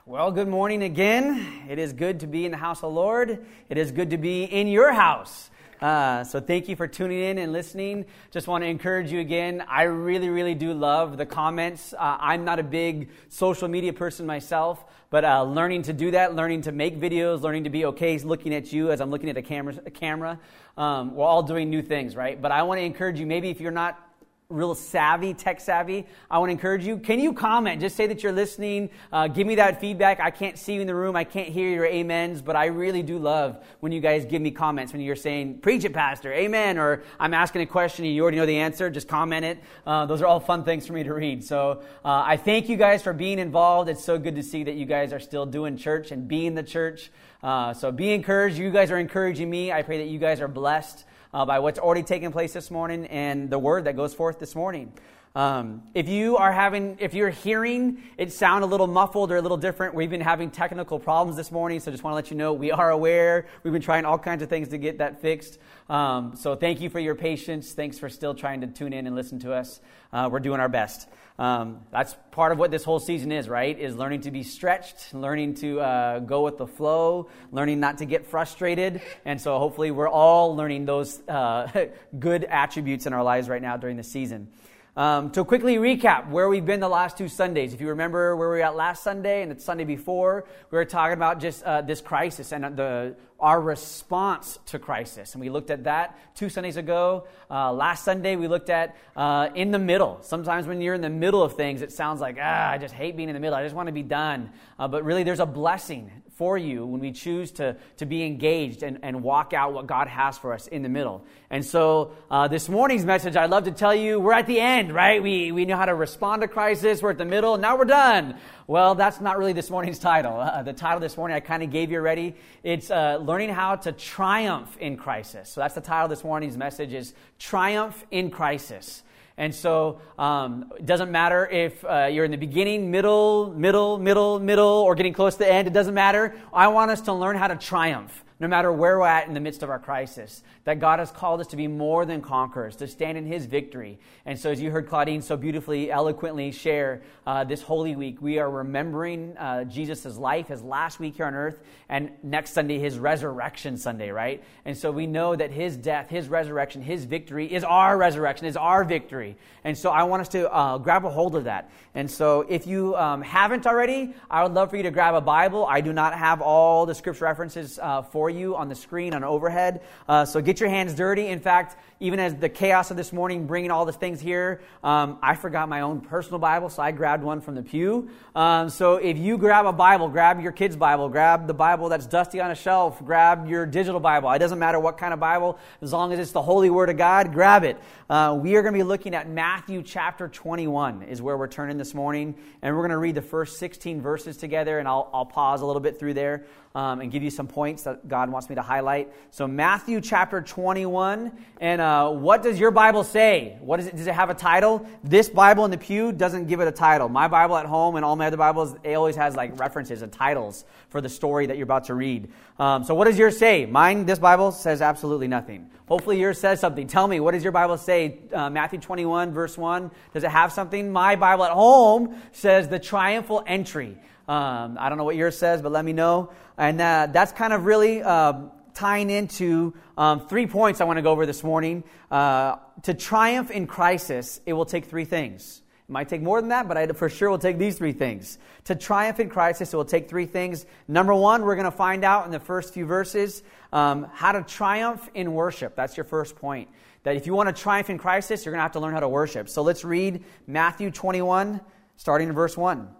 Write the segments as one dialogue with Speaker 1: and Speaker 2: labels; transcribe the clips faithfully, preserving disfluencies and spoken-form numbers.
Speaker 1: Well, good morning again. It is good to be in the house of the Lord. It is good to be in your house. Uh, so thank you for tuning in and listening. Just want to encourage you again. I really, really do love the comments. Uh, I'm not a big social media person myself, but uh, learning to do that, learning to make videos, learning to be okay looking at you as I'm looking at a camera, a camera. Um, we're all doing new things, right? But I want to encourage you, maybe if you're not real savvy, tech savvy, I want to encourage you. Can you comment? Just say that you're listening. Uh, give me that feedback. I can't see you in the room. I can't hear your amens, but I really do love when you guys give me comments, when you're saying, preach it, pastor, amen, or I'm asking a question and you already know the answer. Just comment it. Uh, those are all fun things for me to read. So uh, I thank you guys for being involved. It's so good to see that you guys are still doing church and being the church. Uh, so be encouraged. You guys are encouraging me. I pray that you guys are blessed Uh, by what's already taken place this morning and the word that goes forth this morning. Um, if you are having, if you're hearing it sound a little muffled or a little different, we've been having technical problems this morning, so just want to let you know we are aware. We've been trying all kinds of things to get that fixed. Um, so thank you for your patience. Thanks for still trying to tune in and listen to us. Uh, we're doing our best. Um, that's part of what this whole season is, right? Is learning to be stretched, learning to uh, go with the flow, learning not to get frustrated. And so hopefully we're all learning those uh, good attributes in our lives right now during the season. Um, to quickly recap where we've been the last two Sundays. If you remember where we were at last Sunday and the Sunday before, we were talking about just uh, this crisis and the our response to crisis. And we looked at that two Sundays ago. Uh, last Sunday, we looked at uh, in the middle. Sometimes when you're in the middle of things, it sounds like, ah, I just hate being in the middle. I just want to be done. Uh, but really, there's a blessing for you when we choose to, to be engaged and, and walk out what God has for us in the middle. And so uh, this morning's message, I'd love to tell you, we're at the end, right? We, we know how to respond to crisis. We're at the middle. Now we're done. Well, that's not really this morning's title. Uh, the title this morning I kind of gave you already. It's uh, learning how to triumph in crisis. So that's the title of this morning's message is Triumph in Crisis. And so um, it doesn't matter if uh, you're in the beginning, middle, middle, middle, middle, or getting close to the end. It doesn't matter. I want us to learn how to triumph, no matter where we're at in the midst of our crisis, that God has called us to be more than conquerors, to stand in His victory. And so as you heard Claudine so beautifully, eloquently share uh, this Holy Week, we are remembering uh, Jesus' life, His last week here on earth, and next Sunday, His resurrection Sunday, right? And so we know that His death, His resurrection, His victory is our resurrection, is our victory. And so I want us to uh, grab a hold of that. And so if you um, haven't already, I would love for you to grab a Bible. I do not have all the scripture references uh, for you on the screen, on overhead. Uh, so get your hands dirty. In fact, even as the chaos of this morning, bringing all the things here, um, I forgot my own personal Bible, so I grabbed one from the pew. Um, so if you grab a Bible, grab your kid's Bible, grab the Bible that's dusty on a shelf, grab your digital Bible. It doesn't matter what kind of Bible, as long as it's the Holy Word of God, grab it. Uh, we are going to be looking at Matthew chapter twenty-one is where we're turning this morning, and we're going to read the first sixteen verses together, and I'll, I'll pause a little bit through there um, and give you some points that God wants me to highlight. So Matthew chapter twenty-one, and uh, what does your Bible say? What is it? Does it have a title? This Bible in the pew doesn't give it a title. My Bible at home and all my other Bibles, it always has like references and titles for the story that you're about to read. Um, so what does yours say? Mine, this Bible, says absolutely nothing. Hopefully yours says something. Tell me, what does your Bible say? Uh, Matthew twenty-one, verse one. Does it have something? My Bible at home says the triumphal entry. Um, I don't know what yours says, but let me know. And uh, that's kind of really uh, tying into um, three points I want to go over this morning. Uh, to triumph in crisis, it will take three things. It might take more than that, but I for sure will take these three things. To triumph in crisis, it will take three things. Number one, we're going to find out in the first few verses um, how to triumph in worship. That's your first point. That if you want to triumph in crisis, you're going to have to learn how to worship. So let's read Matthew twenty-one, starting in verse one.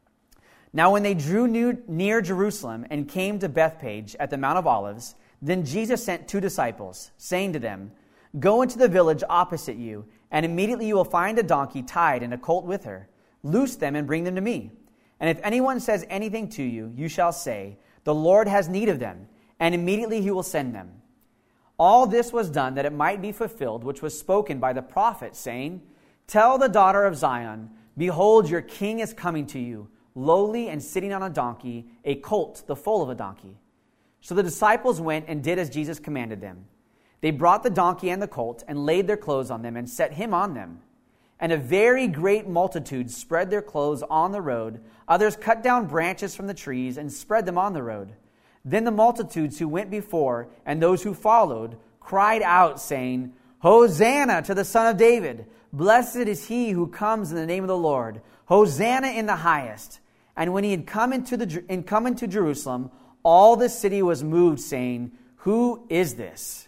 Speaker 1: Now when they drew near Jerusalem and came to Bethphage at the Mount of Olives, then Jesus sent two disciples, saying to them, Go into the village opposite you, and immediately you will find a donkey tied and a colt with her. Loose them and bring them to me. And if anyone says anything to you, you shall say, The Lord has need of them, and immediately He will send them. All this was done that it might be fulfilled, which was spoken by the prophet, saying, Tell the daughter of Zion, Behold, your king is coming to you, lowly and sitting on a donkey, a colt, the foal of a donkey. So the disciples went and did as Jesus commanded them. They brought the donkey and the colt and laid their clothes on them and set him on them. And a very great multitude spread their clothes on the road. Others cut down branches from the trees and spread them on the road. Then the multitudes who went before and those who followed cried out, saying, Hosanna to the Son of David! Blessed is he who comes in the name of the Lord. Hosanna in the highest. And when he had come into the and come into Jerusalem, all the city was moved, saying, Who is this?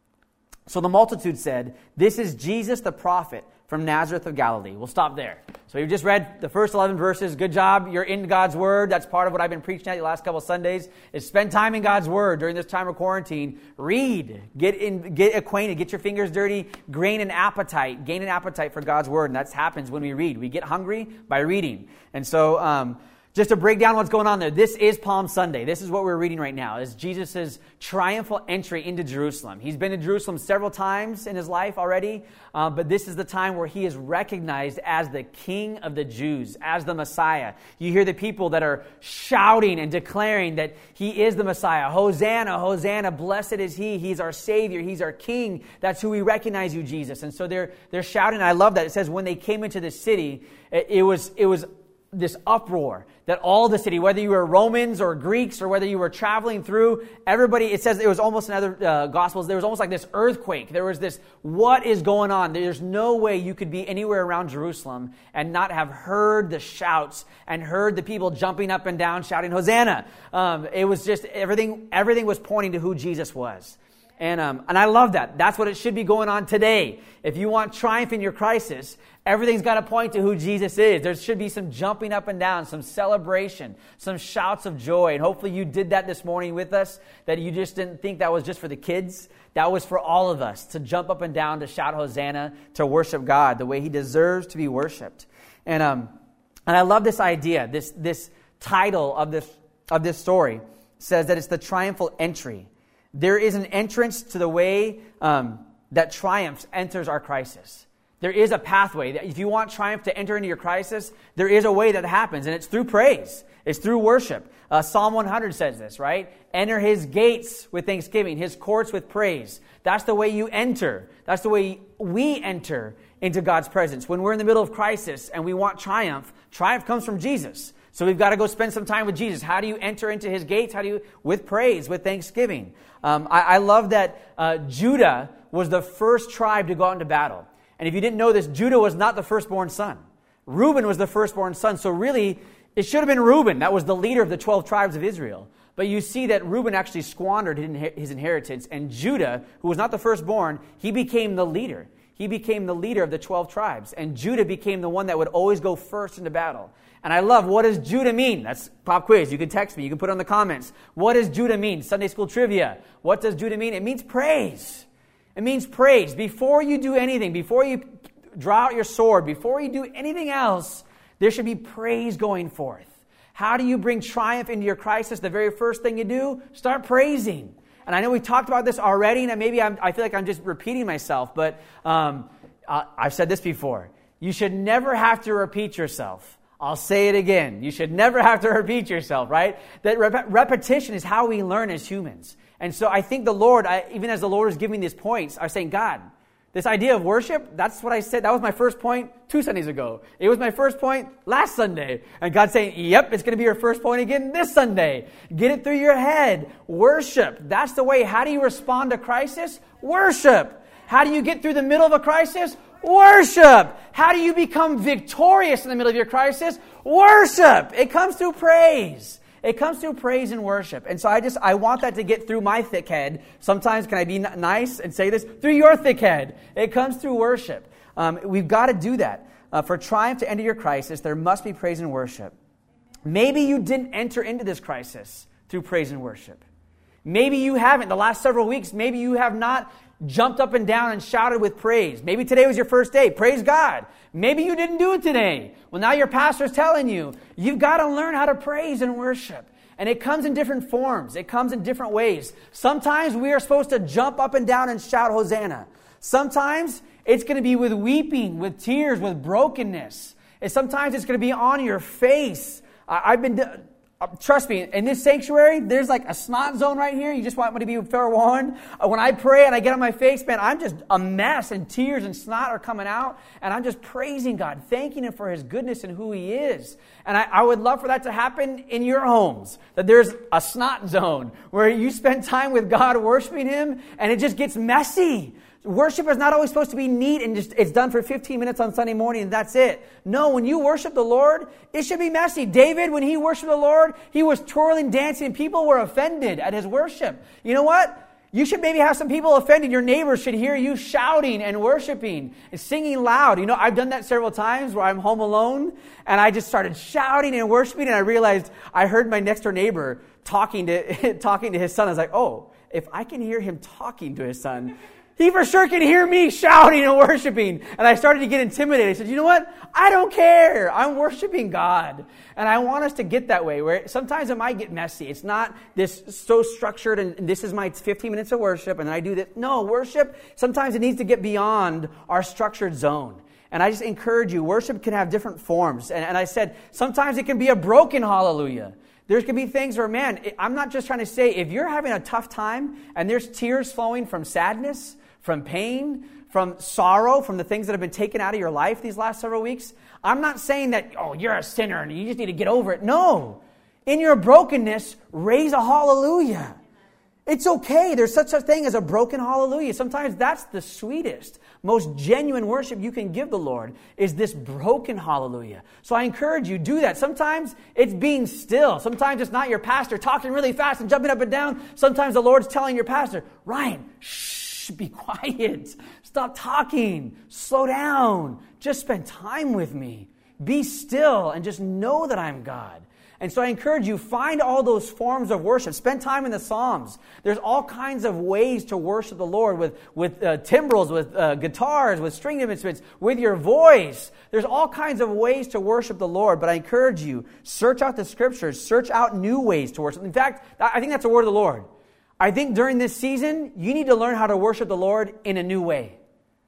Speaker 1: So the multitude said, This is Jesus the prophet from Nazareth of Galilee. We'll stop there. So you've just read the first eleven verses. Good job. You're in God's Word. That's part of what I've been preaching at the last couple of Sundays, is spend time in God's Word during this time of quarantine. Read. Get in, get acquainted. Get your fingers dirty. Gain an appetite. Gain an appetite for God's Word. And that happens when we read. We get hungry by reading. And so um, just to break down what's going on there, this is Palm Sunday. This is what we're reading right now, is Jesus' triumphal entry into Jerusalem. He's been to Jerusalem several times in his life already, uh, but this is the time where he is recognized as the King of the Jews, as the Messiah. You hear the people that are shouting and declaring that he is the Messiah. Hosanna, Hosanna, blessed is he. He's our Savior. He's our King. That's who we recognize you, Jesus. And so they're they're shouting. I love that. It says when they came into the city, it, it was it was this uproar that all the city, whether you were Romans or Greeks or whether you were traveling through, everybody, it says it was almost in other uh, Gospels, there was almost like this earthquake. There was this, what is going on? There's no way you could be anywhere around Jerusalem and not have heard the shouts and heard the people jumping up and down shouting, Hosanna. Um, it was just, everything, everything was pointing to who Jesus was. And um, and I love that. That's what it should be going on today. If you want triumph in your crisis, everything's got to point to who Jesus is. There should be some jumping up and down, some celebration, some shouts of joy. And hopefully you did that this morning with us, that you just didn't think that was just for the kids. That was for all of us, to jump up and down, to shout Hosanna, to worship God the way he deserves to be worshiped. And um and I love this idea. This this title of this of this story says that it's the triumphal entry. There is an entrance to the way um, that triumph enters our crisis. There is a pathway. That if you want triumph to enter into your crisis, there is a way that happens, and it's through praise. It's through worship. Uh, Psalm one hundred says this, right? Enter his gates with thanksgiving, his courts with praise. That's the way you enter. That's the way we enter into God's presence. When we're in the middle of crisis and we want triumph, triumph comes from Jesus. So we've got to go spend some time with Jesus. How do you enter into his gates? How do you? With praise, with thanksgiving. Um, I, I love that uh, Judah was the first tribe to go out into battle. And if you didn't know this, Judah was not the firstborn son. Reuben was the firstborn son. So really, it should have been Reuben. That was the leader of the twelve tribes of Israel. But you see that Reuben actually squandered his inheritance. And Judah, who was not the firstborn, he became the leader. He became the leader of the twelve tribes. And Judah became the one that would always go first into battle. And I love, what does Judah mean? That's pop quiz. You can text me. You can put it in the comments. What does Judah mean? Sunday school trivia. What does Judah mean? It means praise. It means praise. Before you do anything, before you draw out your sword, before you do anything else, there should be praise going forth. How do you bring triumph into your crisis? The very first thing you do, start praising. And I know we talked about this already, and maybe I'm, I feel like I'm just repeating myself, but um, uh, I've said this before. You should never have to repeat yourself. I'll say it again. You should never have to repeat yourself, right? That rep- repetition is how we learn as humans. And so I think the Lord, I, even as the Lord is giving these points, are saying, God, this idea of worship, that's what I said. That was my first point two Sundays ago. It was my first point last Sunday. And God's saying, yep, it's going to be your first point again this Sunday. Get it through your head. Worship. That's the way. How do you respond to crisis? Worship. How do you get through the middle of a crisis? Worship. How do you become victorious in the middle of your crisis? Worship. It comes through praise. It comes through praise and worship. And so I just, I want that to get through my thick head. Sometimes, can I be n- nice and say this? Through your thick head. It comes through worship. Um, we've got to do that. Uh, for triumph to enter your crisis, there must be praise and worship. Maybe you didn't enter into this crisis through praise and worship. Maybe you haven't. The last several weeks, maybe you have not jumped up and down and shouted with praise. Maybe today was your first day. Praise God. Maybe you didn't do it today. Well, now your pastor's telling you, you've got to learn how to praise and worship. And it comes in different forms. It comes in different ways. Sometimes we are supposed to jump up and down and shout Hosanna. Sometimes it's going to be with weeping, with tears, with brokenness. And sometimes it's going to be on your face. I've been Uh, trust me, in this sanctuary, there's like a snot zone right here. You just want me to be forewarned. Uh, when I pray and I get on my face, man, I'm just a mess, and tears and snot are coming out. And I'm just praising God, thanking Him for His goodness and who He is. And I, I would love for that to happen in your homes, that there's a snot zone where you spend time with God worshiping Him, and it just gets messy. Worship is not always supposed to be neat and just it's done for fifteen minutes on Sunday morning and that's it. No, when you worship the Lord, it should be messy. David, when he worshiped the Lord, he was twirling, dancing, and people were offended at his worship. You know what? You should maybe have some people offended. Your neighbors should hear you shouting and worshiping and singing loud. You know, I've done that several times where I'm home alone and I just started shouting and worshiping, and I realized I heard my next door neighbor talking to talking to his son. I was like, oh, if I can hear him talking to his son, he for sure can hear me shouting and worshiping. And I started to get intimidated. I said, you know what? I don't care. I'm worshiping God. And I want us to get that way, where sometimes it might get messy. It's not this so structured and this is my fifteen minutes of worship and then I do this. No, worship, sometimes it needs to get beyond our structured zone. And I just encourage you, worship can have different forms. And, and I said, sometimes it can be a broken hallelujah. There's going to be things where, man, I'm not just trying to say, if you're having a tough time and there's tears flowing from sadness, from pain, from sorrow, from the things that have been taken out of your life these last several weeks, I'm not saying that, oh, you're a sinner and you just need to get over it. No. In your brokenness, raise a hallelujah. It's okay. There's such a thing as a broken hallelujah. Sometimes that's the sweetest, most genuine worship you can give the Lord, is this broken hallelujah. So I encourage you, do that. Sometimes it's being still. Sometimes it's not your pastor talking really fast and jumping up and down. Sometimes the Lord's telling your pastor, Ryan, shh. Be quiet. Stop talking. Slow down. Just spend time with me. Be still and just know that I'm God. And so I encourage you, find all those forms of worship. Spend time in the Psalms. There's all kinds of ways to worship the Lord with, with uh, timbrels, with uh, guitars, with string instruments, with your voice. There's all kinds of ways to worship the Lord. But I encourage you, search out the Scriptures. Search out new ways to worship. In fact, I think that's a word of the Lord. I think during this season, you need to learn how to worship the Lord in a new way.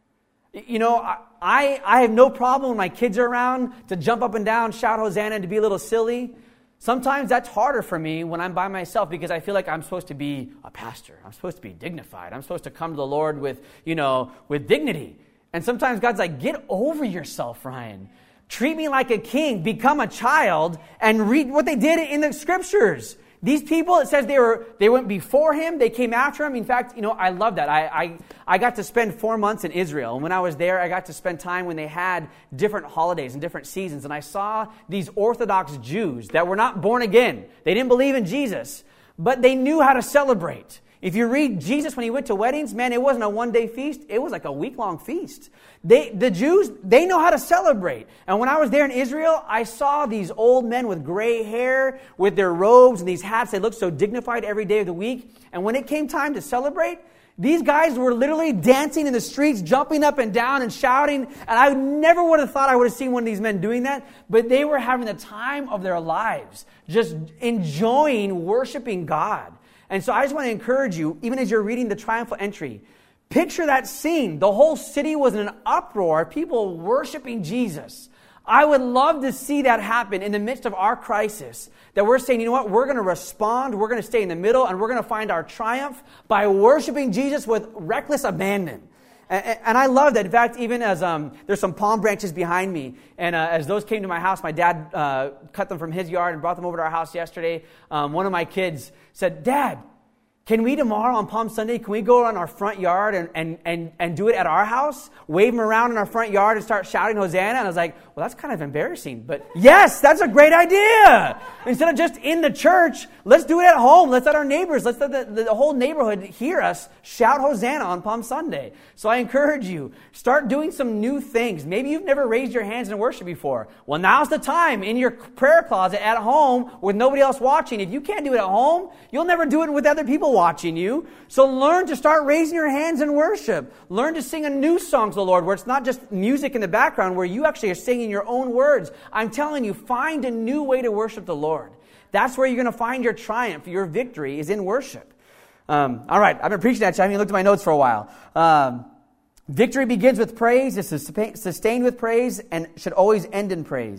Speaker 1: You know, I, I have no problem when my kids are around to jump up and down, shout Hosanna, and to be a little silly. Sometimes that's harder for me when I'm by myself because I feel like I'm supposed to be a pastor. I'm supposed to be dignified. I'm supposed to come to the Lord with, you know, with dignity. And sometimes God's like, get over yourself, Ryan. Treat me like a king. Become a child and read what they did in the Scriptures. These people, it says they were they went before him, they came after him. In fact, you know, I love that. I, I I got to spend four months in Israel. And when I was there, I got to spend time when they had different holidays and different seasons. And I saw these Orthodox Jews that were not born again. They didn't believe in Jesus, but they knew how to celebrate. If you read Jesus when he went to weddings, man, it wasn't a one-day feast. It was like a week-long feast. They, the Jews, they know how to celebrate. And when I was there in Israel, I saw these old men with gray hair, with their robes and these hats. They looked so dignified every day of the week. And when it came time to celebrate, these guys were literally dancing in the streets, jumping up and down and shouting. And I never would have thought I would have seen one of these men doing that. But they were having the time of their lives, just enjoying worshiping God. And so I just want to encourage you, even as you're reading the triumphal entry, picture that scene. The whole city was in an uproar, people worshiping Jesus. I would love to see that happen in the midst of our crisis, that we're saying, you know what, we're going to respond, we're going to stay in the middle, and we're going to find our triumph by worshiping Jesus with reckless abandon. And, and I love that. In fact, even as um, there's some palm branches behind me, and uh, as those came to my house, my dad uh, cut them from his yard and brought them over to our house yesterday. Um, one of my kids said, Dad, can we tomorrow on Palm Sunday, can we go around our front yard and, and, and, and do it at our house? Wave them around in our front yard and start shouting Hosanna? And I was like, well, that's kind of embarrassing. But yes, that's a great idea. Instead of just in the church, let's do it at home. Let's let our neighbors, let's let the, the whole neighborhood hear us shout Hosanna on Palm Sunday. So I encourage you, start doing some new things. Maybe you've never raised your hands in worship before. Well, now's the time in your prayer closet at home with nobody else watching. If you can't do it at home, you'll never do it with other people watching you. So learn to start raising your hands in worship. Learn to sing a new song to the Lord where it's not just music in the background, where you actually are singing your own words. I'm telling you, find a new way to worship the Lord. That's where you're going to find your triumph, your victory is in worship. Um, all right, I've been preaching that to you. I haven't looked at my notes for a while. Um, victory begins with praise, is sustained with praise, and should always end in praise.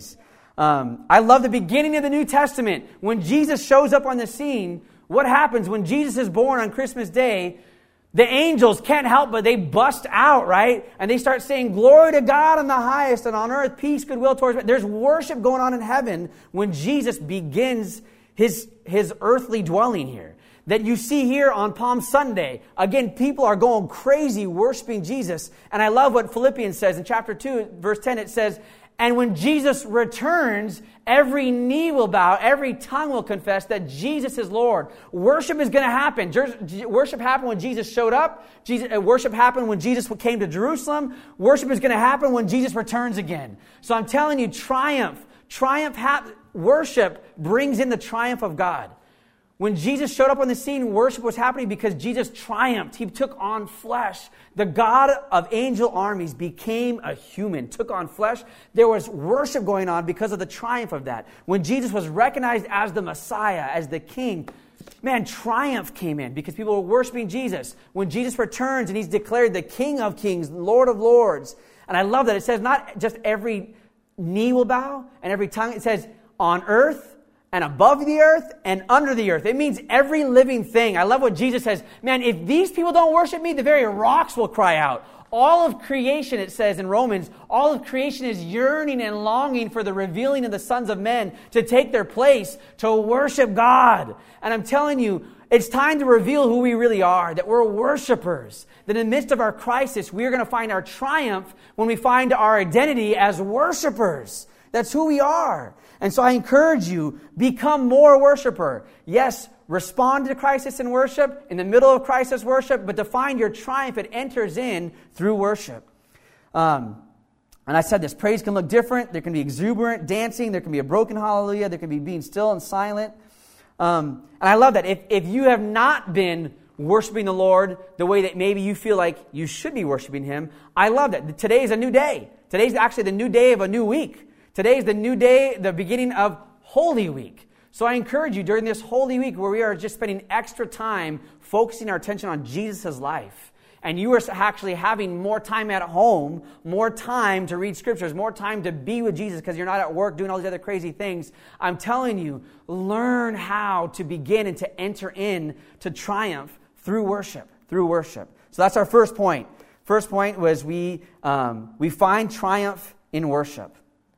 Speaker 1: Um, I love the beginning of the New Testament. When Jesus shows up on the scene, what happens when Jesus is born on Christmas Day? The angels can't help but they bust out, right? And they start saying, glory to God in the highest, and on earth peace, goodwill towards men. There's worship going on in heaven when Jesus begins his, his earthly dwelling here. That you see here on Palm Sunday. Again, people are going crazy worshiping Jesus. And I love what Philippians says in chapter two, verse ten. It says, and when Jesus returns, every knee will bow, every tongue will confess that Jesus is Lord. Worship is going to happen. Worship happened when Jesus showed up. Jesus, worship happened when Jesus came to Jerusalem. Worship is going to happen when Jesus returns again. So I'm telling you, triumph, triumph, hap- worship brings in the triumph of God. When Jesus showed up on the scene, worship was happening because Jesus triumphed. He took on flesh. The God of angel armies became a human, took on flesh. There was worship going on because of the triumph of that. When Jesus was recognized as the Messiah, as the King, man, triumph came in because people were worshiping Jesus. When Jesus returns and he's declared the King of Kings, Lord of Lords. And I love that it says not just every knee will bow and every tongue. It says on earth, and above the earth and under the earth. It means every living thing. I love what Jesus says. Man, if these people don't worship me, the very rocks will cry out. All of creation, it says in Romans, all of creation is yearning and longing for the revealing of the sons of men to take their place, to worship God. And I'm telling you, it's time to reveal who we really are, that we're worshipers. That in the midst of our crisis, we're going to find our triumph when we find our identity as worshipers. That's who we are. And so I encourage you, become more a worshiper. Yes, respond to crisis in worship, in the middle of crisis worship, but to find your triumph, it enters in through worship. Um, and I said this, praise can look different. There can be exuberant dancing. There can be a broken hallelujah. There can be being still and silent. Um, and I love that. If, if you have not been worshiping the Lord the way that maybe you feel like you should be worshiping Him, I love that. Today is a new day. Today is actually the new day of a new week. Today is the new day, the beginning of Holy Week. So I encourage you during this Holy Week where we are just spending extra time focusing our attention on Jesus' life. And you are actually having more time at home, more time to read scriptures, more time to be with Jesus because you're not at work doing all these other crazy things. I'm telling you, learn how to begin and to enter in to triumph through worship, through worship. So that's our first point. First point was we, um, we find triumph in worship.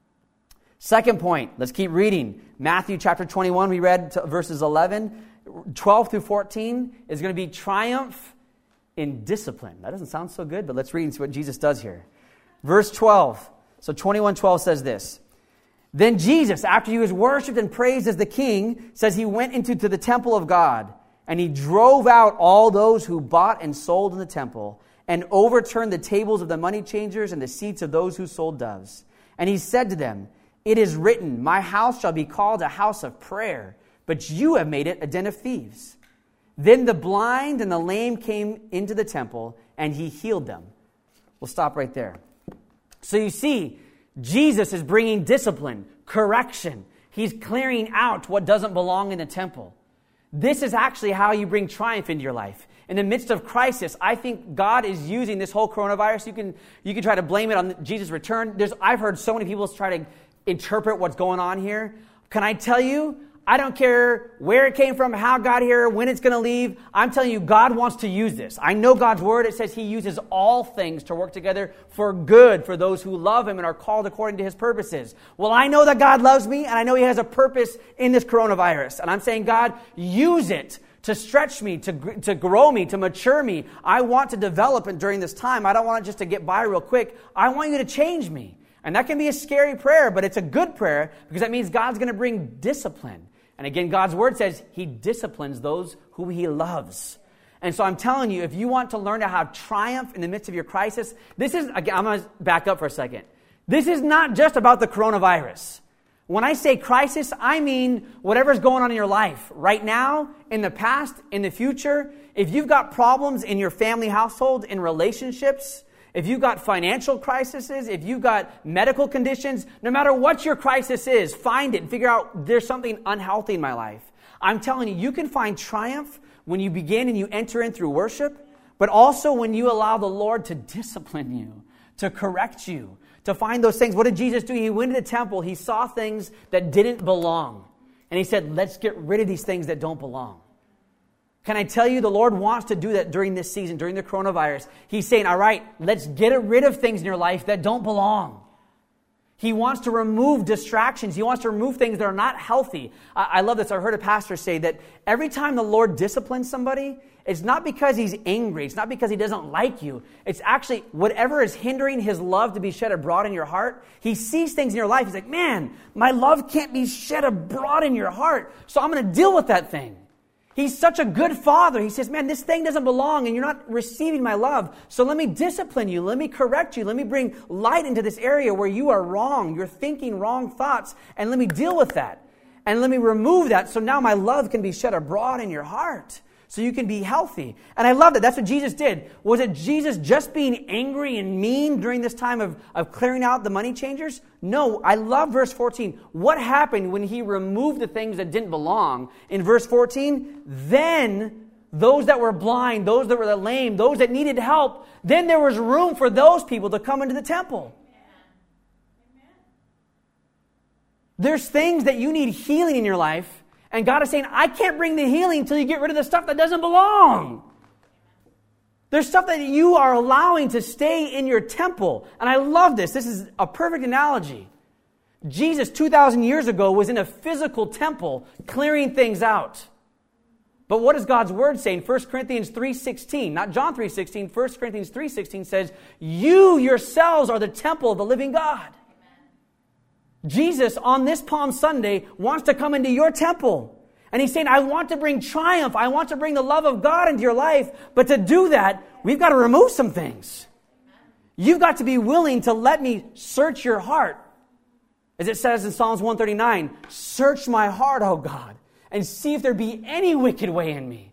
Speaker 1: Second point, let's keep reading. Matthew chapter twenty-one, we read verses eleven, twelve through fourteen is going to be triumph in discipline. That doesn't sound so good, but let's read and see what Jesus does here. Verse twelve, so twenty-one twelve says this. Then Jesus, after he was worshipped and praised as the King, says he went into to the temple of God, and he drove out all those who bought and sold in the temple, and overturned the tables of the money changers and the seats of those who sold doves. And he said to them, it is written, my house shall be called a house of prayer, but you have made it a den of thieves. Then the blind and the lame came into the temple, and he healed them. We'll stop right there. So you see, Jesus is bringing discipline, correction. He's clearing out what doesn't belong in the temple. This is actually how you bring triumph into your life. In the midst of crisis, I think God is using this whole coronavirus. You can, you can try to blame it on Jesus' return. There's, I've heard so many people try to interpret what's going on here. Can I tell you, I don't care where it came from, how it got here, when it's going to leave. I'm telling you, God wants to use this. I know God's word. It says He uses all things to work together for good for those who love Him and are called according to His purposes. Well, I know that God loves me, and I know He has a purpose in this coronavirus. And I'm saying, God, use it to stretch me, to, to grow me, to mature me. I want to develop it during this time. I don't want it just to get by real quick. I want you to change me. And that can be a scary prayer, but it's a good prayer because that means God's going to bring discipline. And again, God's word says He disciplines those who He loves. And so I'm telling you, if you want to learn to have triumph in the midst of your crisis, this is, again, I'm going to back up for a second. This is not just about the coronavirus. When I say crisis, I mean whatever's going on in your life right now, in the past, in the future. If you've got problems in your family household, in relationships, if you've got financial crises, if you've got medical conditions, no matter what your crisis is, find it and figure out there's something unhealthy in my life. I'm telling you, you can find triumph when you begin and you enter in through worship, but also when you allow the Lord to discipline you, to correct you, to find those things. What did Jesus do? He went to the temple. He saw things that didn't belong. And he said, let's get rid of these things that don't belong. Can I tell you, the Lord wants to do that during this season, during the coronavirus. He's saying, all right, let's get rid of things in your life that don't belong. He wants to remove distractions. He wants to remove things that are not healthy. I, I love this. I heard a pastor say that every time the Lord disciplines somebody, it's not because he's angry. It's not because he doesn't like you. It's actually whatever is hindering his love to be shed abroad in your heart. He sees things in your life. He's like, man, my love can't be shed abroad in your heart. So I'm going to deal with that thing. He's such a good father. He says, man, this thing doesn't belong and you're not receiving my love. So let me discipline you. Let me correct you. Let me bring light into this area where you are wrong. You're thinking wrong thoughts. And let me deal with that. And let me remove that so now my love can be shed abroad in your heart. So you can be healthy. And I love that. That's what Jesus did. Was it Jesus just being angry and mean during this time of, of clearing out the money changers? No. I love verse fourteen. What happened when he removed the things that didn't belong? In verse fourteen, then those that were blind, those that were lame, those that needed help, then there was room for those people to come into the temple. There's things that you need healing in your life. And God is saying, I can't bring the healing until you get rid of the stuff that doesn't belong. There's stuff that you are allowing to stay in your temple. And I love this. This is a perfect analogy. Jesus, two thousand years ago, was in a physical temple clearing things out. But what does God's word say in First Corinthians three sixteen? Not John three sixteen. First Corinthians three sixteen says, you yourselves are the temple of the living God. Jesus, on this Palm Sunday, wants to come into your temple. And he's saying, I want to bring triumph. I want to bring the love of God into your life. But to do that, we've got to remove some things. You've got to be willing to let me search your heart. As it says in Psalms one thirty-nine, search my heart, O God, and see if there be any wicked way in me.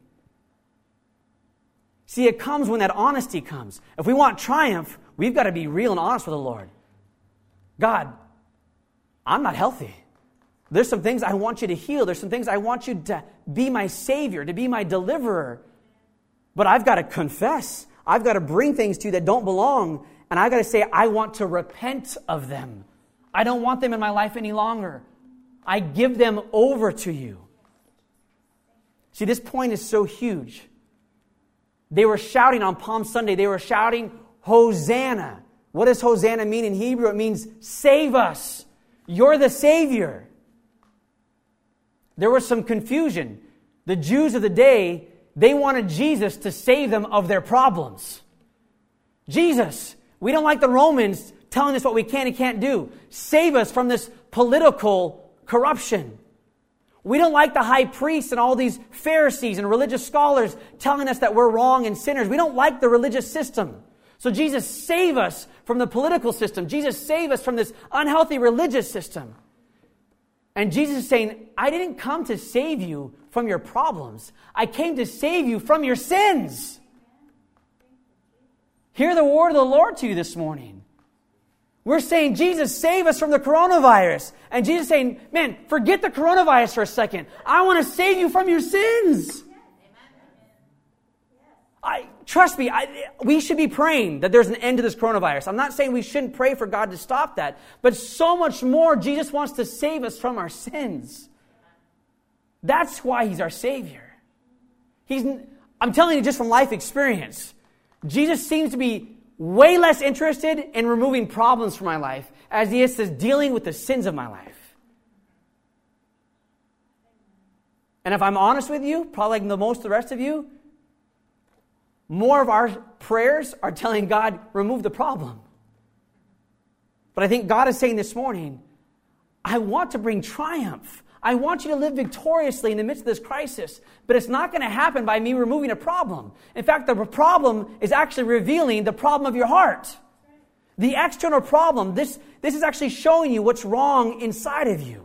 Speaker 1: See, it comes when that honesty comes. If we want triumph, we've got to be real and honest with the Lord. God, I'm not healthy. There's some things I want you to heal. There's some things I want you to be my Savior, to be my deliverer. But I've got to confess. I've got to bring things to you that don't belong. And I've got to say, I want to repent of them. I don't want them in my life any longer. I give them over to you. See, this point is so huge. They were shouting on Palm Sunday. They were shouting, Hosanna. What does Hosanna mean in Hebrew? It means save us. You're the Savior. There was some confusion. The Jews of the day, they wanted Jesus to save them of their problems. Jesus, we don't like the Romans telling us what we can and can't do. Save us from this political corruption. We don't like the high priests and all these Pharisees and religious scholars telling us that we're wrong and sinners. We don't like the religious system. So Jesus, save us from the political system. Jesus, save us from this unhealthy religious system. And Jesus is saying, I didn't come to save you from your problems. I came to save you from your sins. Hear the word of the Lord to you this morning. We're saying, Jesus, save us from the coronavirus. And Jesus is saying, man, forget the coronavirus for a second. I want to save you from your sins. I, trust me, I, we should be praying that there's an end to this coronavirus. I'm not saying we shouldn't pray for God to stop that. But so much more, Jesus wants to save us from our sins. That's why He's our Savior. He's, I'm telling you just from life experience. Jesus seems to be way less interested in removing problems from my life as He is dealing with the sins of my life. And if I'm honest with you, probably like the most of the rest of you, more of our prayers are telling God, remove the problem. But I think God is saying this morning, I want to bring triumph. I want you to live victoriously in the midst of this crisis. But it's not going to happen by me removing a problem. In fact, the problem is actually revealing the problem of your heart. The external problem, this, this is actually showing you what's wrong inside of you.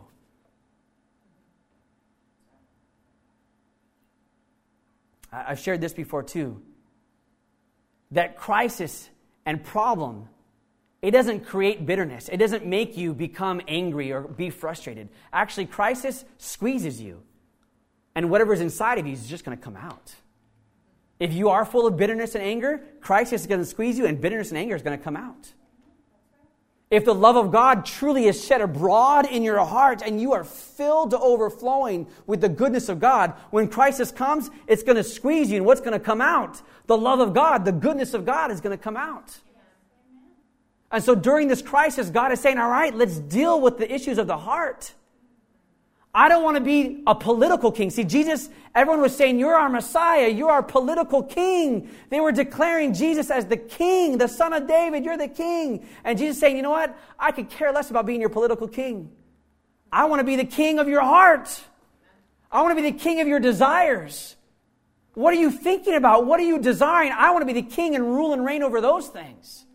Speaker 1: I've shared this before too. That crisis and problem, it doesn't create bitterness. It doesn't make you become angry or be frustrated. Actually, crisis squeezes you. And whatever's inside of you is just going to come out. If you are full of bitterness and anger, crisis is going to squeeze you and bitterness and anger is going to come out. If the love of God truly is shed abroad in your heart and you are filled to overflowing with the goodness of God, when crisis comes, it's going to squeeze you. And what's going to come out? The love of God, the goodness of God is going to come out. And so during this crisis, God is saying, all right, let's deal with the issues of the heart. I don't want to be a political king. See, Jesus, everyone was saying, you're our Messiah. You're our political king. They were declaring Jesus as the king, the son of David. You're the king. And Jesus saying, you know what? I could care less about being your political king. I want to be the king of your heart. I want to be the king of your desires. What are you thinking about? What are you desiring? I want to be the king and rule and reign over those things.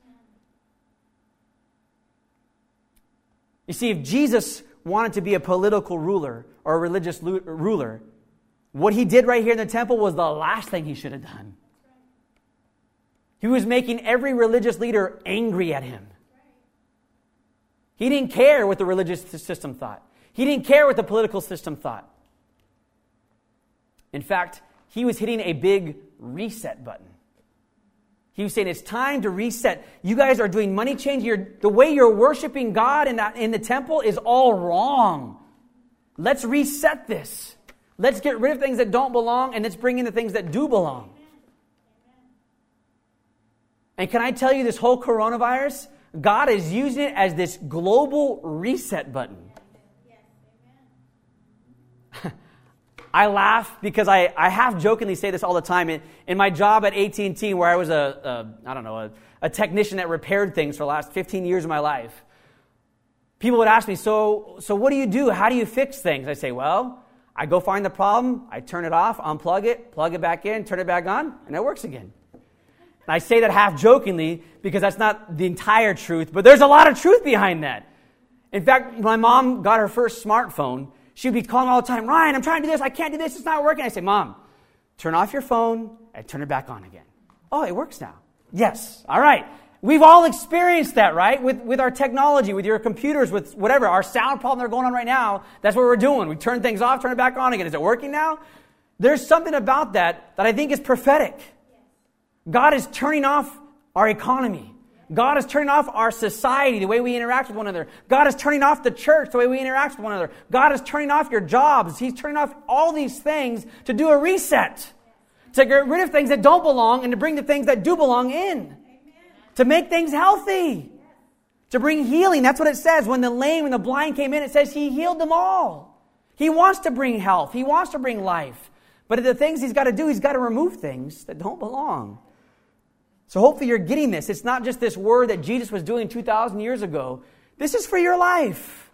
Speaker 1: You see, if Jesus wanted to be a political ruler or a religious lu- ruler, what he did right here in the temple was the last thing he should have done. He was making every religious leader angry at him. He didn't care what the religious system thought. He didn't care what the political system thought. In fact, he was hitting a big reset button. He was saying, it's time to reset. You guys are doing money change. You're, the way you're worshiping God in, that, in the temple is all wrong. Let's reset this. Let's get rid of things that don't belong and let's bring in the things that do belong. And can I tell you, this whole coronavirus, God is using it as this global reset button. I laugh because I, I half jokingly say this all the time. In, in my job at A T and T, where I was a, a I don't know, a, a technician that repaired things for the last fifteen years of my life, people would ask me, so, so what do you do? How do you fix things? I say, well, I go find the problem, I turn it off, unplug it, plug it back in, turn it back on, and it works again. And I say that half jokingly because that's not the entire truth, but there's a lot of truth behind that. In fact, when my mom got her first smartphone, she'd be calling all the time, Ryan, I'm trying to do this, I can't do this, it's not working. I say, Mom, turn off your phone and turn it back on again. Oh, it works now. Yes, all right. We've all experienced that, right? With, with our technology, with your computers, with whatever, our sound problem that are going on right now, that's what we're doing. We turn things off, turn it back on again. Is it working now? There's something about that that I think is prophetic. God is turning off our economy. God is turning off our society, the way we interact with one another. God is turning off the church, the way we interact with one another. God is turning off your jobs. He's turning off all these things to do a reset. To get rid of things that don't belong and to bring the things that do belong in. Amen. To make things healthy. To bring healing. That's what it says. When the lame and the blind came in, it says He healed them all. He wants to bring health. He wants to bring life. But the things He's got to do, He's got to remove things that don't belong. So hopefully you're getting this. It's not just this word that Jesus was doing two thousand years ago. This is for your life.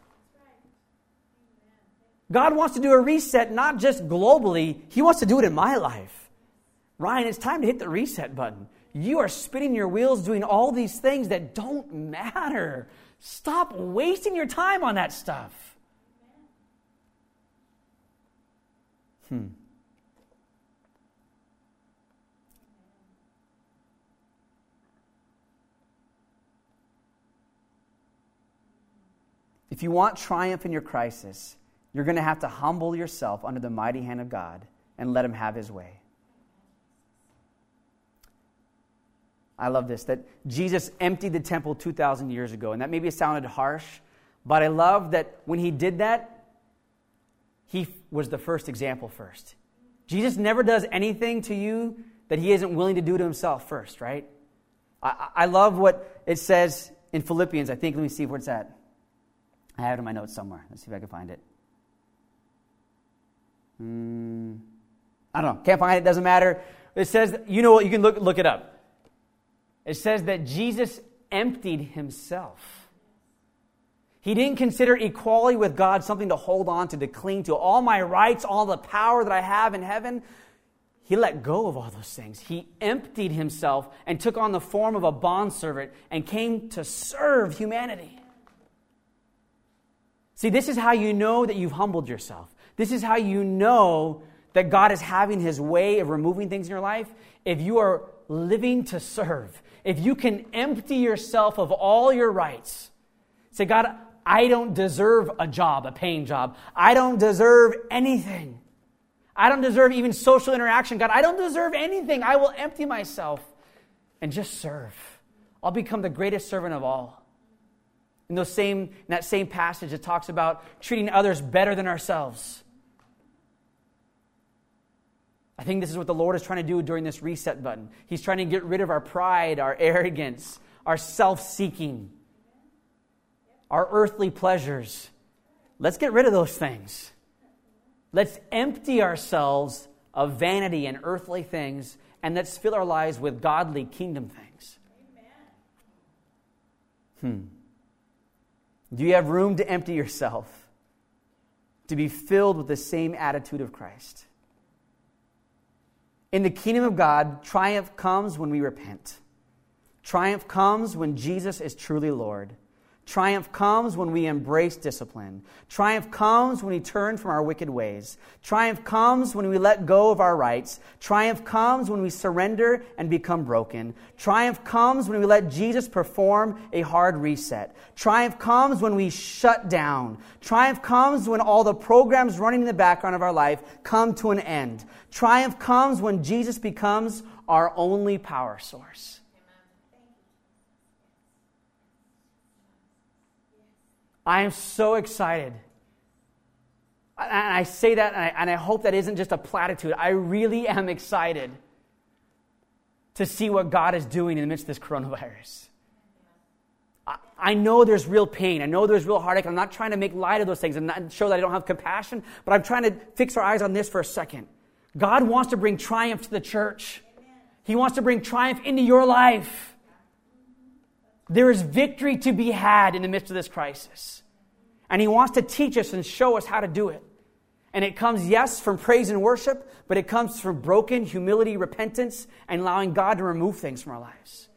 Speaker 1: God wants to do a reset, not just globally. He wants to do it in my life. Ryan, it's time to hit the reset button. You are spinning your wheels doing all these things that don't matter. Stop wasting your time on that stuff. Hmm. If you want triumph in your crisis, you're going to have to humble yourself under the mighty hand of God and let Him have His way. I love this, that Jesus emptied the temple two thousand years ago, and that maybe sounded harsh, but I love that when He did that, He was the first example first. Jesus never does anything to you that He isn't willing to do to Himself first, right? I, I love what it says in Philippians. I think, let me see where it's at. I have it in my notes somewhere. Let's see if I can find it. Mm, I don't know. Can't find it. Doesn't matter. It says, you know what? You can look look it up. It says that Jesus emptied Himself. He didn't consider equality with God something to hold on to, to cling to. All my rights, all the power that I have in heaven, He let go of all those things. He emptied Himself and took on the form of a bondservant and came to serve humanity. See, this is how you know that you've humbled yourself. This is how you know that God is having His way of removing things in your life. If you are living to serve, if you can empty yourself of all your rights, say, God, I don't deserve a job, a paying job. I don't deserve anything. I don't deserve even social interaction. God, I don't deserve anything. I will empty myself and just serve. I'll become the greatest servant of all. In those same, in that same passage, it talks about treating others better than ourselves. I think this is what the Lord is trying to do during this reset button. He's trying to get rid of our pride, our arrogance, our self-seeking, our earthly pleasures. Let's get rid of those things. Let's empty ourselves of vanity and earthly things, and let's fill our lives with godly kingdom things. Hmm. Do you have room to empty yourself, to be filled with the same attitude of Christ? In the kingdom of God, triumph comes when we repent. Triumph comes when Jesus is truly Lord. Triumph comes when we embrace discipline. Triumph comes when we turn from our wicked ways. Triumph comes when we let go of our rights. Triumph comes when we surrender and become broken. Triumph comes when we let Jesus perform a hard reset. Triumph comes when we shut down. Triumph comes when all the programs running in the background of our life come to an end. Triumph comes when Jesus becomes our only power source. I am so excited. And I say that, and I, and I hope that isn't just a platitude. I really am excited to see what God is doing in the midst of this coronavirus. I, I know there's real pain. I know there's real heartache. I'm not trying to make light of those things and not show that I don't have compassion, but I'm trying to fix our eyes on this for a second. God wants to bring triumph to the church. He wants to bring triumph into your life. There is victory to be had in the midst of this crisis. And He wants to teach us and show us how to do it. And it comes, yes, from praise and worship, but it comes from broken humility, repentance, and allowing God to remove things from our lives.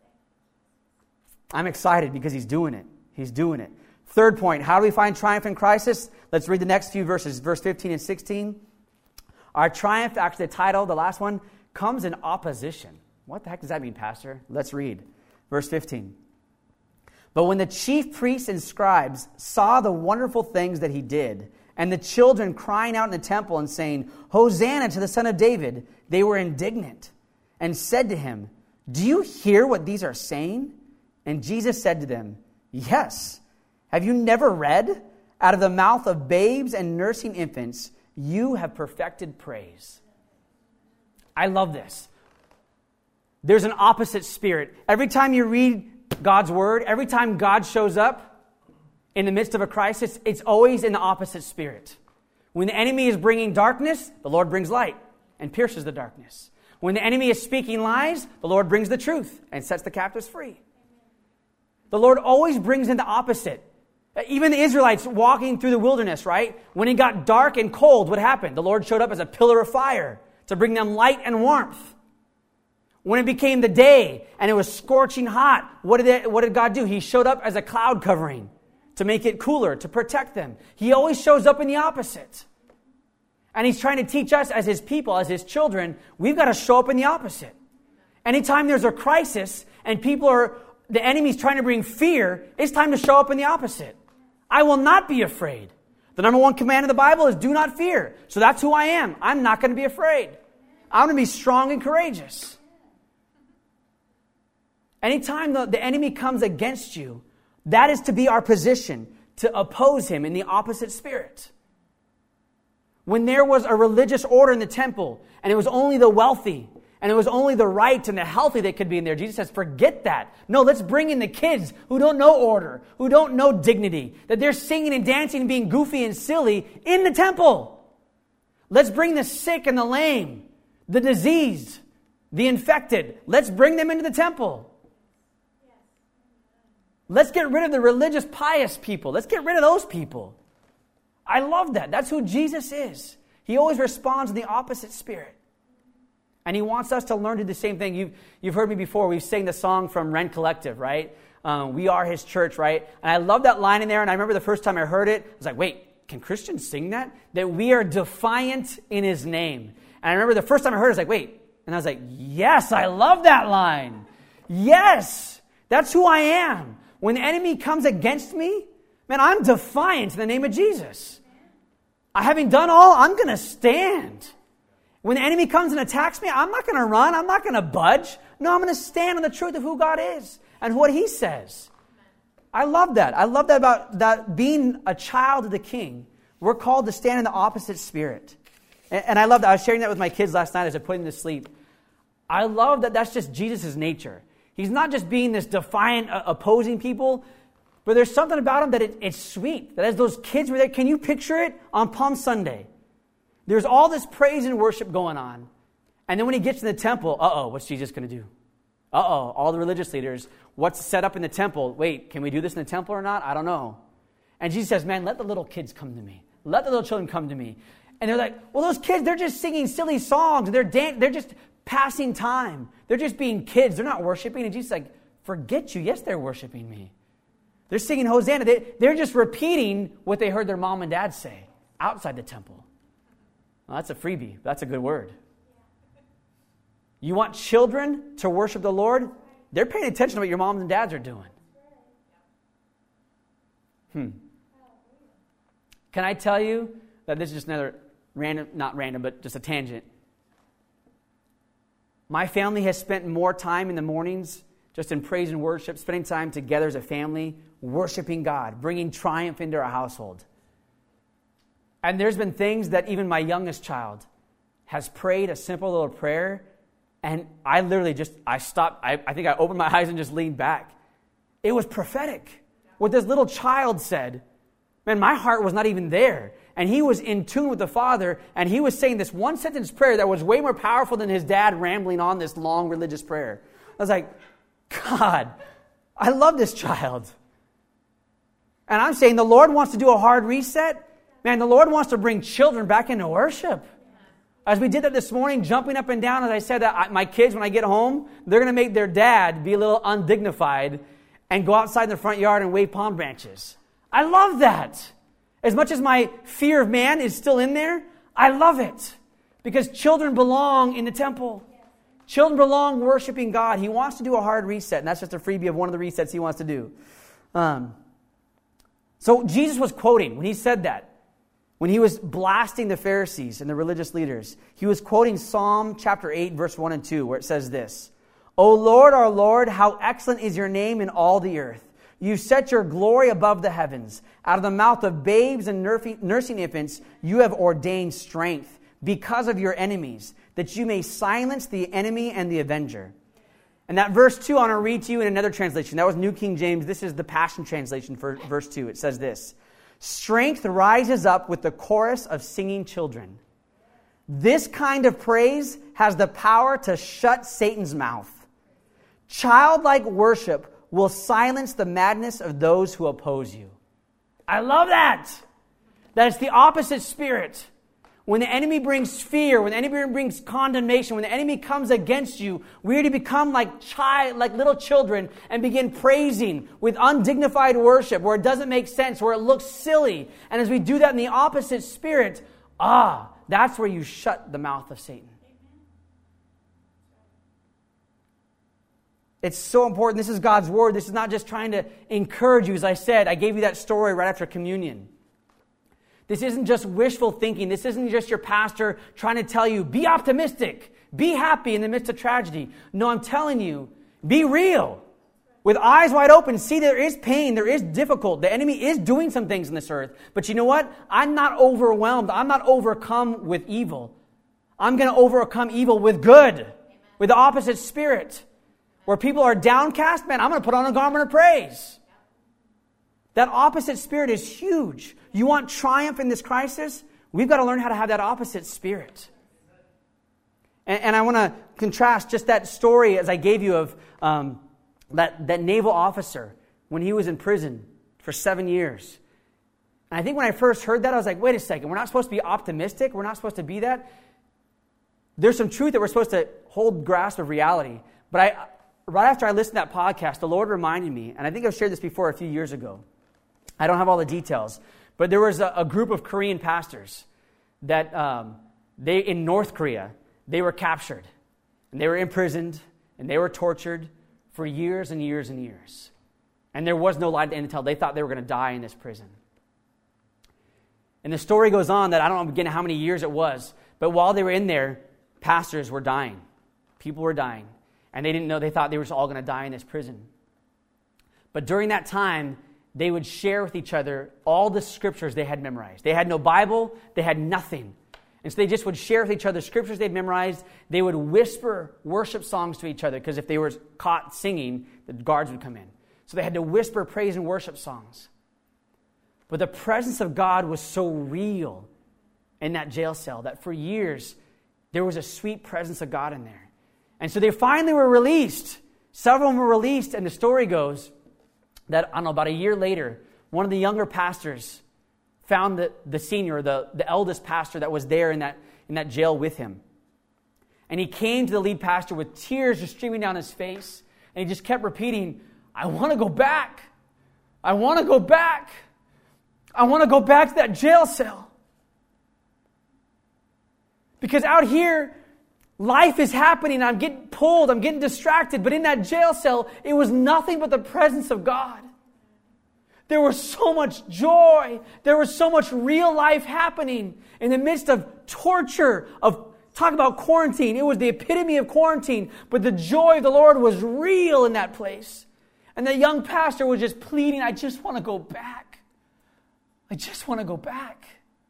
Speaker 1: I'm excited because He's doing it. He's doing it. Third point, how do we find triumph in crisis? Let's read the next few verses, verse fifteen and sixteen. Our triumph, actually the title, the last one, comes in opposition. What the heck does that mean, Pastor? Let's read. Verse fifteen. But when the chief priests and scribes saw the wonderful things that He did, and the children crying out in the temple and saying, Hosanna to the Son of David, they were indignant and said to Him, Do you hear what these are saying? And Jesus said to them, Yes. Have you never read? Out of the mouth of babes and nursing infants, you have perfected praise. I love this. There's an opposite spirit. Every time you read God's word, every time God shows up in the midst of a crisis, it's always in the opposite spirit. When the enemy is bringing darkness, the Lord brings light and pierces the darkness. When the enemy is speaking lies, the Lord brings the truth and sets the captives free. The Lord always brings in the opposite. Even the Israelites walking through the wilderness, right? When it got dark and cold, what happened? The Lord showed up as a pillar of fire to bring them light and warmth. When it became the day and it was scorching hot, what did, it, what did God do? He showed up as a cloud covering to make it cooler, to protect them. He always shows up in the opposite. And He's trying to teach us as His people, as His children, we've got to show up in the opposite. Anytime there's a crisis and people are, the enemy's trying to bring fear, it's time to show up in the opposite. I will not be afraid. The number one command in the Bible is do not fear. So that's who I am. I'm not going to be afraid. I'm going to be strong and courageous. Anytime the, the enemy comes against you, that is to be our position, to oppose him in the opposite spirit. When there was a religious order in the temple, and it was only the wealthy, and it was only the right and the healthy that could be in there, Jesus says, forget that. No, let's bring in the kids who don't know order, who don't know dignity, that they're singing and dancing and being goofy and silly in the temple. Let's bring the sick and the lame, the diseased, the infected. Let's bring them into the temple. Let's get rid of the religious, pious people. Let's get rid of those people. I love that. That's who Jesus is. He always responds in the opposite spirit. And He wants us to learn to do the same thing. You've, you've heard me before. We've sang the song from Rent Collective, right? Um, we are His church, right? And I love that line in there. And I remember the first time I heard it, I was like, wait, can Christians sing that? That we are defiant in His name. And I remember the first time I heard it, I was like, wait. And I was like, yes, I love that line. Yes, that's who I am. When the enemy comes against me, man, I'm defiant in the name of Jesus. I having done all, I'm going to stand. When the enemy comes and attacks me, I'm not going to run. I'm not going to budge. No, I'm going to stand on the truth of who God is and what He says. I love that. I love that about that being a child of the King. We're called to stand in the opposite spirit. And, and I love that. I was sharing that with my kids last night as I put them to sleep. I love that that's just Jesus' nature. He's not just being this defiant, uh, opposing people, but there's something about him that it, it's sweet. That as those kids were there, can you picture it on Palm Sunday? There's all this praise and worship going on. And then when he gets to the temple, uh-oh, what's Jesus going to do? Uh-oh, all the religious leaders, what's set up in the temple? Wait, can we do this in the temple or not? I don't know. And Jesus says, man, let the little kids come to me. Let the little children come to me. And they're like, well, those kids, they're just singing silly songs. They're dan- They're just passing time. They're just being kids. They're not worshiping. And Jesus is like, forget you. Yes, they're worshiping me. They're singing Hosanna. They, they're just repeating what they heard their mom and dad say outside the temple. Well, that's a freebie. That's a good word. You want children to worship the Lord? They're paying attention to what your moms and dads are doing. Hmm. Can I tell you that this is just another random, not random, but just a tangent. My family has spent more time in the mornings just in praise and worship, spending time together as a family, worshiping God, bringing triumph into our household. And there's been things that even my youngest child has prayed a simple little prayer, and I literally just, I stopped, I, I think I opened my eyes and just leaned back. It was prophetic. What this little child said, man, my heart was not even there. And he was in tune with the Father, and he was saying this one sentence prayer that was way more powerful than his dad rambling on this long religious prayer. I was like, God, I love this child. And I'm saying the Lord wants to do a hard reset. Man, the Lord wants to bring children back into worship. As we did that this morning, jumping up and down, as I said, that my kids, when I get home, they're going to make their dad be a little undignified and go outside in the front yard and wave palm branches. I love that. As much as my fear of man is still in there, I love it. Because children belong in the temple. Children belong worshiping God. He wants to do a hard reset, and that's just a freebie of one of the resets he wants to do. Um, so Jesus was quoting when he said that. When he was blasting the Pharisees and the religious leaders, he was quoting Psalm chapter eight, verse one and two, where it says this, O Lord, our Lord, how excellent is your name in all the earth. You set your glory above the heavens. Out of the mouth of babes and nursing infants, you have ordained strength because of your enemies, that you may silence the enemy and the avenger. And that verse two, I want to read to you in another translation. That was New King James. This is the Passion Translation for verse two. It says this, strength rises up with the chorus of singing children. This kind of praise has the power to shut Satan's mouth. Childlike worship will silence the madness of those who oppose you. I love that. That it's the opposite spirit. When the enemy brings fear, when the enemy brings condemnation, when the enemy comes against you, we are to become like child, like little children and begin praising with undignified worship where it doesn't make sense, where it looks silly. And as we do that in the opposite spirit, ah, that's where you shut the mouth of Satan. It's so important. This is God's word. This is not just trying to encourage you. As I said, I gave you that story right after communion. This isn't just wishful thinking. This isn't just your pastor trying to tell you, be optimistic, be happy in the midst of tragedy. No, I'm telling you, be real. With eyes wide open, see there is pain, there is difficult. The enemy is doing some things in this earth. But you know what? I'm not overwhelmed. I'm not overcome with evil. I'm going to overcome evil with good, with the opposite spirit. Where people are downcast, man, I'm going to put on a garment of praise. That opposite spirit is huge. You want triumph in this crisis? We've got to learn how to have that opposite spirit. And, and I want to contrast just that story as I gave you of um, that, that naval officer when he was in prison for seven years. And I think when I first heard that, I was like, wait a second, we're not supposed to be optimistic. We're not supposed to be that. There's some truth that we're supposed to hold grasp of reality. But I... Right after I listened to that podcast, the Lord reminded me, and I think I've shared this before a few years ago. I don't have all the details, but there was a, a group of Korean pastors that um, they in North Korea, they were captured, and they were imprisoned, and they were tortured for years and years and years. And there was no light at the end of the tunnel. They thought they were going to die in this prison. And the story goes on that I don't know again how many years it was, but while they were in there, pastors were dying. People were dying. And they didn't know, they thought they were all going to die in this prison. But during that time, they would share with each other all the scriptures they had memorized. They had no Bible. They had nothing. And so they just would share with each other scriptures they'd memorized. They would whisper worship songs to each other because if they were caught singing, the guards would come in. So they had to whisper praise and worship songs. But the presence of God was so real in that jail cell that for years there was a sweet presence of God in there. And so they finally were released. Several of them were released, and the story goes that, I don't know, about a year later, one of the younger pastors found the, the senior, the, the eldest pastor that was there in that, in that jail with him. And he came to the lead pastor with tears just streaming down his face, and he just kept repeating, I want to go back. I want to go back. I want to go back to that jail cell. Because out here, life is happening. I'm getting pulled. I'm getting distracted. But in that jail cell, it was nothing but the presence of God. There was so much joy. There was so much real life happening in the midst of torture, of talk about quarantine. It was the epitome of quarantine. But the joy of the Lord was real in that place. And the young pastor was just pleading, I just want to go back. I just want to go back.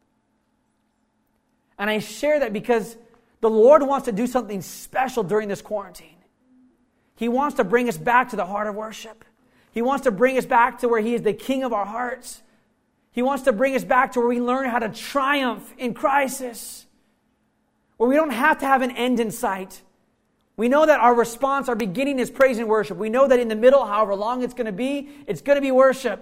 Speaker 1: And I share that because the Lord wants to do something special during this quarantine. He wants to bring us back to the heart of worship. He wants to bring us back to where He is the King of our hearts. He wants to bring us back to where we learn how to triumph in crisis. Where we don't have to have an end in sight. We know that our response, our beginning is praise and worship. We know that in the middle, however long it's going to be, it's going to be worship.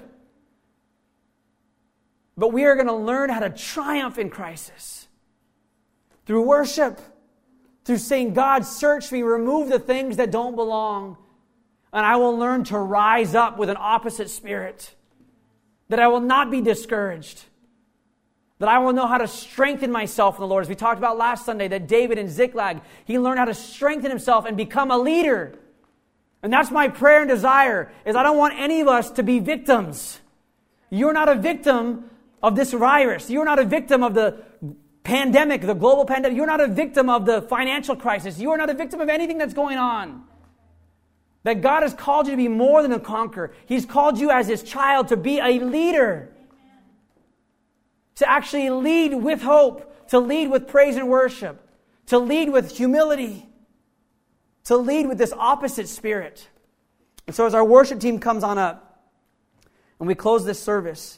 Speaker 1: But we are going to learn how to triumph in crisis. Through worship. Through saying, God, search me, remove the things that don't belong. And I will learn to rise up with an opposite spirit. That I will not be discouraged. That I will know how to strengthen myself in the Lord. As we talked about last Sunday, that David in Ziklag, he learned how to strengthen himself and become a leader. And that's my prayer and desire, is I don't want any of us to be victims. You're not a victim of this virus. You're not a victim of the pandemic, the global pandemic. You're not a victim of the financial crisis. You are not a victim of anything that's going on. That God has called you to be more than a conqueror. He's called you as His child to be a leader. To actually lead with hope. To lead with praise and worship. To lead with humility. To lead with this opposite spirit. And so as our worship team comes on up and we close this service,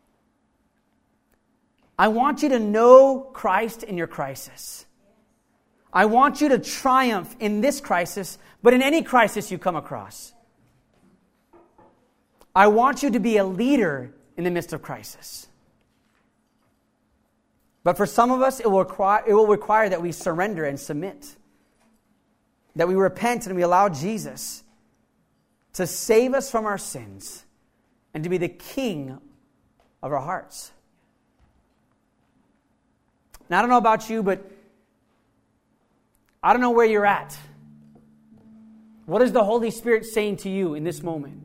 Speaker 1: I want you to know Christ in your crisis. I want you to triumph in this crisis, but in any crisis you come across. I want you to be a leader in the midst of crisis. But for some of us, it will require, it will require that we surrender and submit. That we repent and we allow Jesus to save us from our sins and to be the King of our hearts. Now, I don't know about you, but I don't know where you're at. What is the Holy Spirit saying to you in this moment?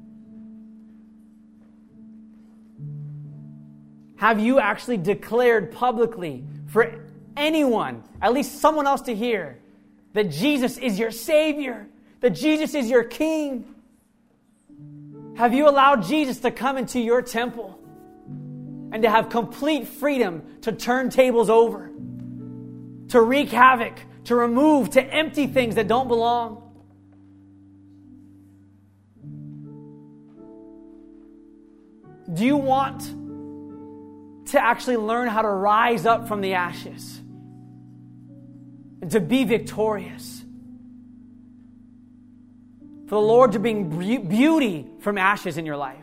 Speaker 1: Have you actually declared publicly for anyone, at least someone else to hear, that Jesus is your Savior, that Jesus is your King? Have you allowed Jesus to come into your temple and to have complete freedom to turn tables over, to wreak havoc, to remove, to empty things that don't belong? Do you want to actually learn how to rise up from the ashes and to be victorious? For the Lord to bring beauty from ashes in your life.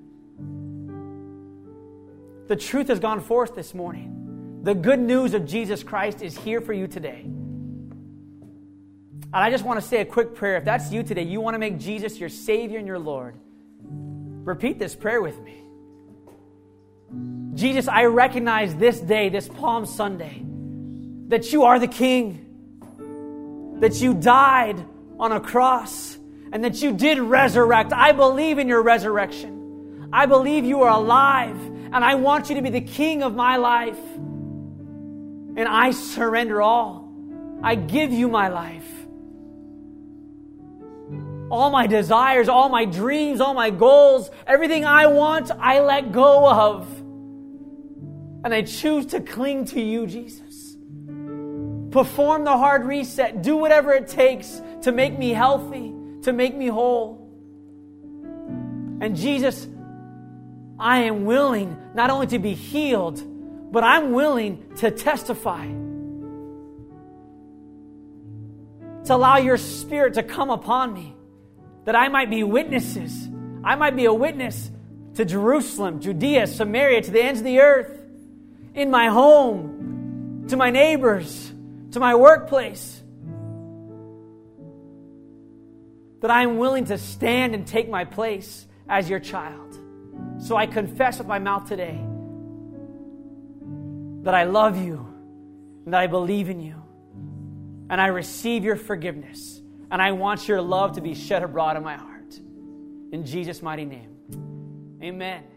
Speaker 1: The truth has gone forth this morning. The good news of Jesus Christ is here for you today. And I just want to say a quick prayer. If that's you today, you want to make Jesus your Savior and your Lord, repeat this prayer with me. Jesus, I recognize this day, this Palm Sunday, that you are the King, that you died on a cross, and that you did resurrect. I believe in your resurrection. I believe you are alive, and I want you to be the King of my life. And I surrender all. I give you my life. all my desires, all my dreams, all my goals, everything I want, I let go of. And I choose to cling to you, Jesus. Perform the hard reset. Do whatever it takes to make me healthy, to make me whole. And Jesus, I am willing not only to be healed, but I'm willing to testify. To allow your Spirit to come upon me, that I might be witnesses. I might be a witness to Jerusalem, Judea, Samaria, to the ends of the earth, in my home, to my neighbors, to my workplace. That I am willing to stand and take my place as your child. So I confess with my mouth today that I love you and that I believe in you. And I receive your forgiveness. And I want your love to be shed abroad in my heart. In Jesus' mighty name. Amen.